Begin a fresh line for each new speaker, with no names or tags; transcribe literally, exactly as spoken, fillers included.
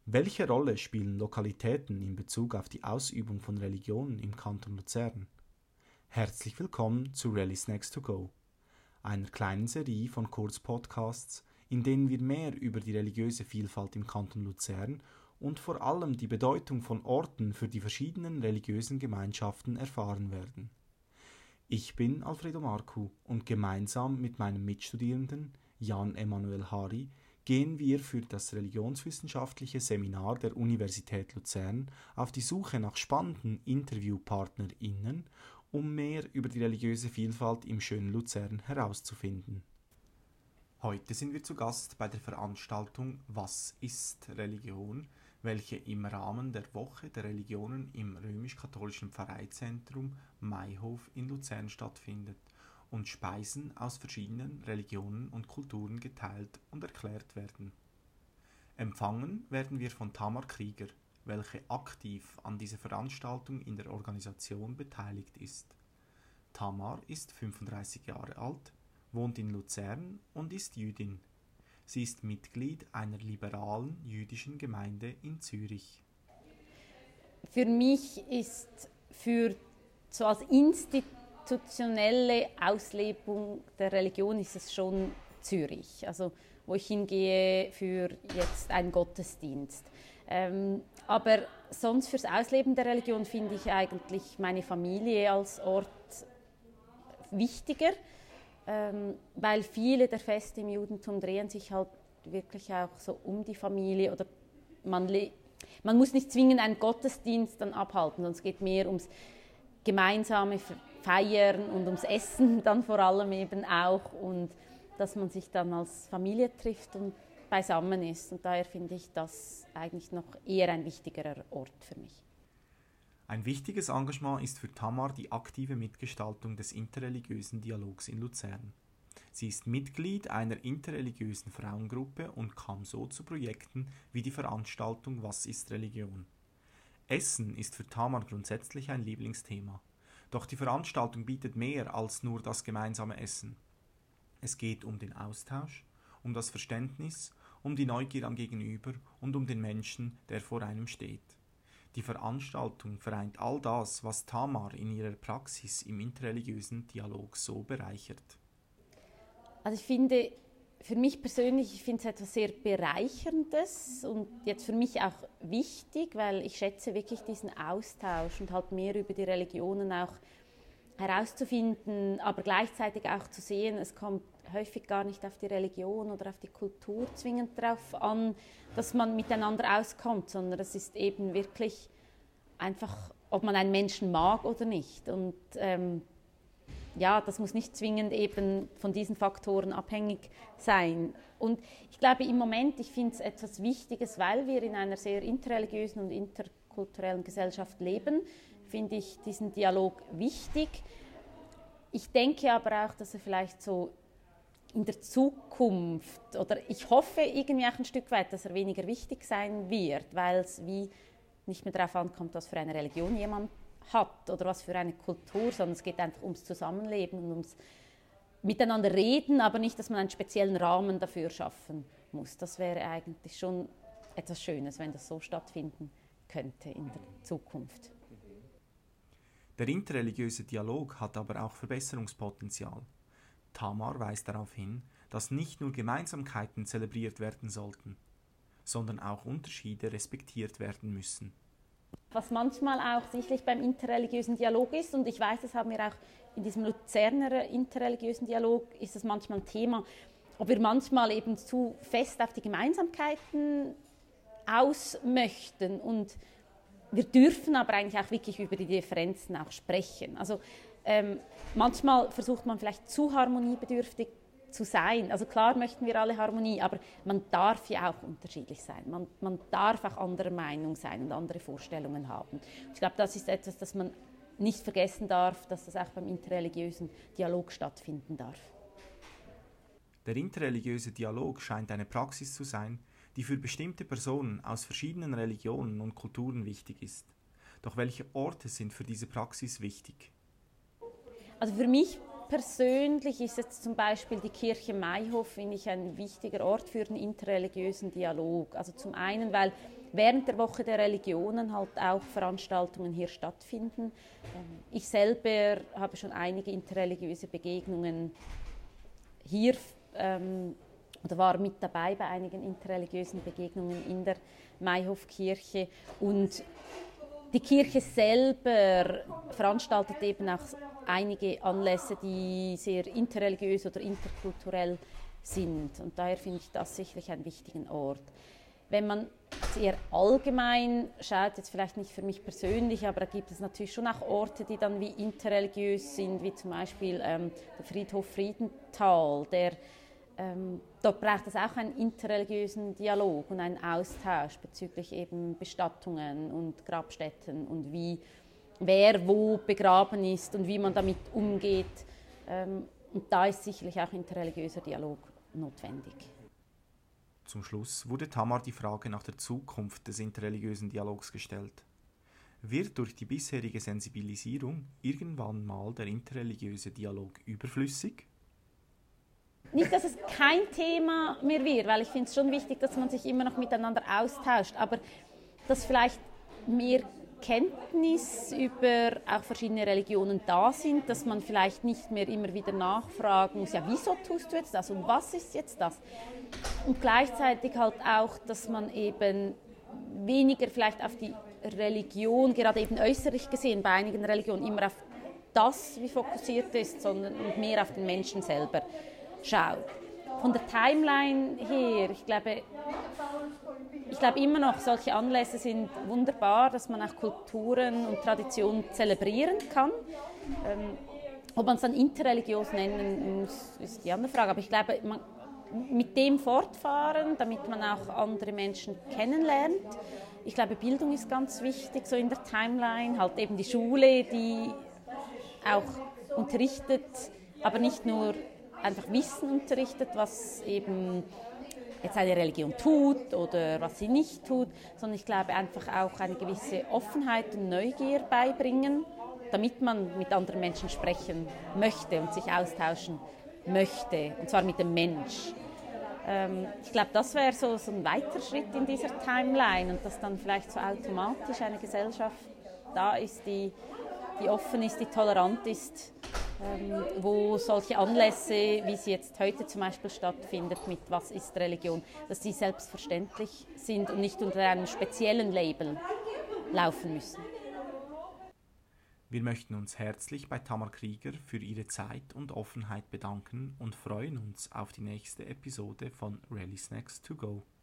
Welche Rolle spielen Lokalitäten in Bezug auf die Ausübung von Religionen im Kanton Luzern? Herzlich willkommen zu Rally Snacks to Go, einer kleinen Serie von Kurzpodcasts, in denen wir mehr über die religiöse Vielfalt im Kanton Luzern und vor allem die Bedeutung von Orten für die verschiedenen religiösen Gemeinschaften erfahren werden. Ich bin Alfredo Marcu und gemeinsam mit meinem Mitstudierenden Jan Emanuel Hari gehen wir für das religionswissenschaftliche Seminar der Universität Luzern auf die Suche nach spannenden InterviewpartnerInnen, um mehr über die religiöse Vielfalt im schönen Luzern herauszufinden. Heute sind wir zu Gast bei der Veranstaltung Was ist Religion?, welche im Rahmen der Woche der Religionen im römisch-katholischen Pfarreizentrum Mayhof in Luzern stattfindet und Speisen aus verschiedenen Religionen und Kulturen geteilt und erklärt werden. Empfangen werden wir von Tamar Krieger, welche aktiv an dieser Veranstaltung in der Organisation beteiligt ist. Tamar ist fünfunddreißig Jahre alt, wohnt in Luzern und ist Jüdin. Sie ist Mitglied einer liberalen jüdischen Gemeinde in Zürich.
Für mich ist für so als institutionelle Auslebung der Religion ist es schon Zürich, also wo ich hingehe für jetzt einen Gottesdienst. Ähm, aber sonst fürs Ausleben der Religion finde ich eigentlich meine Familie als Ort wichtiger. Ähm, weil viele der Feste im Judentum drehen sich halt wirklich auch so um die Familie oder man, le- man muss nicht zwingend einen Gottesdienst dann abhalten, sondern es geht mehr ums gemeinsame Feiern und ums Essen dann vor allem eben auch und dass man sich dann als Familie trifft und beisammen ist und daher finde ich das eigentlich noch eher ein wichtigerer Ort für mich.
Ein wichtiges Engagement ist für Tamar die aktive Mitgestaltung des interreligiösen Dialogs in Luzern. Sie ist Mitglied einer interreligiösen Frauengruppe und kam so zu Projekten wie die Veranstaltung Was ist Religion? Essen ist für Tamar grundsätzlich ein Lieblingsthema. Doch die Veranstaltung bietet mehr als nur das gemeinsame Essen. Es geht um den Austausch, um das Verständnis, um die Neugier am Gegenüber und um den Menschen, der vor einem steht. Die Veranstaltung vereint all das, was Tamar in ihrer Praxis im interreligiösen Dialog so bereichert.
Also ich finde, für mich persönlich, ich finde es etwas sehr Bereicherndes und jetzt für mich auch wichtig, weil ich schätze wirklich diesen Austausch und halt mehr über die Religionen auch herauszufinden, aber gleichzeitig auch zu sehen, es kommt häufig gar nicht auf die Religion oder auf die Kultur zwingend darauf an, dass man miteinander auskommt, sondern es ist eben wirklich einfach, ob man einen Menschen mag oder nicht. Und ähm, ja, das muss nicht zwingend eben von diesen Faktoren abhängig sein. Und ich glaube im Moment, ich finde es etwas Wichtiges, weil wir in einer sehr interreligiösen und interkulturellen Gesellschaft leben, finde ich diesen Dialog wichtig. Ich denke aber auch, dass er vielleicht so in der Zukunft, oder ich hoffe irgendwie auch ein Stück weit, dass er weniger wichtig sein wird, weil es wie nicht mehr darauf ankommt, was für eine Religion jemand hat oder was für eine Kultur, sondern es geht einfach ums Zusammenleben und ums Miteinander reden, aber nicht, dass man einen speziellen Rahmen dafür schaffen muss. Das wäre eigentlich schon etwas Schönes, wenn das so stattfinden könnte in der Zukunft.
Der interreligiöse Dialog hat aber auch Verbesserungspotenzial. Tamar weist darauf hin, dass nicht nur Gemeinsamkeiten zelebriert werden sollten, sondern auch Unterschiede respektiert werden müssen.
Was manchmal auch sicherlich beim interreligiösen Dialog ist, und ich weiß, das haben wir auch in diesem Luzerner interreligiösen Dialog, ist es manchmal ein Thema, ob wir manchmal eben zu fest auf die Gemeinsamkeiten aus möchten und wir dürfen aber eigentlich auch wirklich über die Differenzen auch sprechen. Also ähm, manchmal versucht man vielleicht zu harmoniebedürftig zu sein. Also klar möchten wir alle Harmonie, aber man darf ja auch unterschiedlich sein. Man, man darf auch anderer Meinung sein und andere Vorstellungen haben. Ich glaube, das ist etwas, das man nicht vergessen darf, dass das auch beim interreligiösen Dialog stattfinden darf.
Der interreligiöse Dialog scheint eine Praxis zu sein, die für bestimmte Personen aus verschiedenen Religionen und Kulturen wichtig ist. Doch welche Orte sind für diese Praxis wichtig?
Also für mich persönlich ist jetzt zum Beispiel die Kirche Mayhof, finde ich, ein wichtiger Ort für den interreligiösen Dialog. Also zum einen, weil während der Woche der Religionen halt auch Veranstaltungen hier stattfinden. Ich selber habe schon einige interreligiöse Begegnungen hier ähm, oder war mit dabei bei einigen interreligiösen Begegnungen in der Maihofkirche. Und die Kirche selber veranstaltet eben auch einige Anlässe, die sehr interreligiös oder interkulturell sind. Und daher finde ich das sicherlich einen wichtigen Ort. Wenn man eher allgemein schaut, jetzt vielleicht nicht für mich persönlich, aber da gibt es natürlich schon auch Orte, die dann wie interreligiös sind, wie zum Beispiel ähm, der Friedhof Friedenthal. Der, ähm, dort braucht es auch einen interreligiösen Dialog und einen Austausch bezüglich eben Bestattungen und Grabstätten und wie, wer wo begraben ist und wie man damit umgeht. Ähm, und da ist sicherlich auch interreligiöser Dialog notwendig.
Zum Schluss wurde Tamar die Frage nach der Zukunft des interreligiösen Dialogs gestellt. Wird durch die bisherige Sensibilisierung irgendwann mal der interreligiöse Dialog überflüssig?
Nicht, dass es kein Thema mehr wird, weil ich finde es schon wichtig, dass man sich immer noch miteinander austauscht, aber dass vielleicht mehr Kenntnis über auch verschiedene Religionen da sind, dass man vielleicht nicht mehr immer wieder nachfragen muss, ja, wieso tust du jetzt das und was ist jetzt das? Und gleichzeitig halt auch, dass man eben weniger vielleicht auf die Religion, gerade eben äußerlich gesehen bei einigen Religionen, immer auf das wie fokussiert ist, sondern mehr auf den Menschen selber schaut. Von der Timeline her, ich glaube, ich glaube immer noch, solche Anlässe sind wunderbar, dass man auch Kulturen und Traditionen zelebrieren kann. Ähm, ob man es dann interreligiös nennen muss, ist die andere Frage. Aber ich glaube, man, mit dem fortfahren, damit man auch andere Menschen kennenlernt. Ich glaube, Bildung ist ganz wichtig, so in der Timeline. Halt eben die Schule, die auch unterrichtet, aber nicht nur einfach Wissen unterrichtet, was eben jetzt eine Religion tut oder was sie nicht tut, sondern ich glaube einfach auch eine gewisse Offenheit und Neugier beibringen, damit man mit anderen Menschen sprechen möchte und sich austauschen möchte, und zwar mit dem Mensch. Ähm, ich glaube, das wäre so, so ein weiterer Schritt in dieser Timeline und dass dann vielleicht so automatisch eine Gesellschaft da ist, die, die offen ist, die tolerant ist, Ähm, wo solche Anlässe, wie sie jetzt heute zum Beispiel stattfindet, mit «Was ist Religion?», dass die selbstverständlich sind und nicht unter einem speziellen Label laufen müssen.
Wir möchten uns herzlich bei Tamar Krieger für ihre Zeit und Offenheit bedanken und freuen uns auf die nächste Episode von Rally Snacks to Go.